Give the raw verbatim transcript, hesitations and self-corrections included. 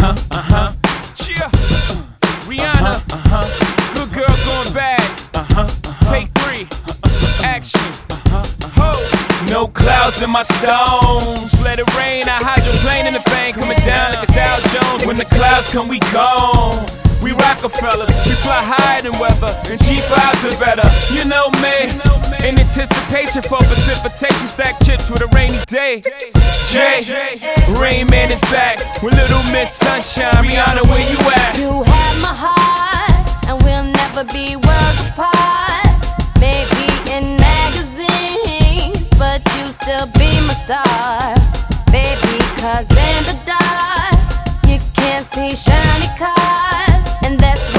uh-huh, uh-huh. Yeah. Rihanna, uh-huh, uh-huh. Good girl going bad. Uh-huh, uh-huh. Take three, uh-huh, action. Uh-huh, uh-huh. No clouds in my stones. Let it rain, I hydroplane in the bank, coming down like a Dow Jones. When the clouds come, we gone. We Rockefellers, we fly higher than weather, and G fives are better. You know me, in anticipation for precipitation, stack chips with a rainy day. Jay, Rain Man is back with Little Miss Sunshine. Rihanna, where you at? You have my heart, and we'll never be worlds apart. Maybe in magazines, but you still be my star. Baby, cause in the dark, you can't see shiny cars, and that's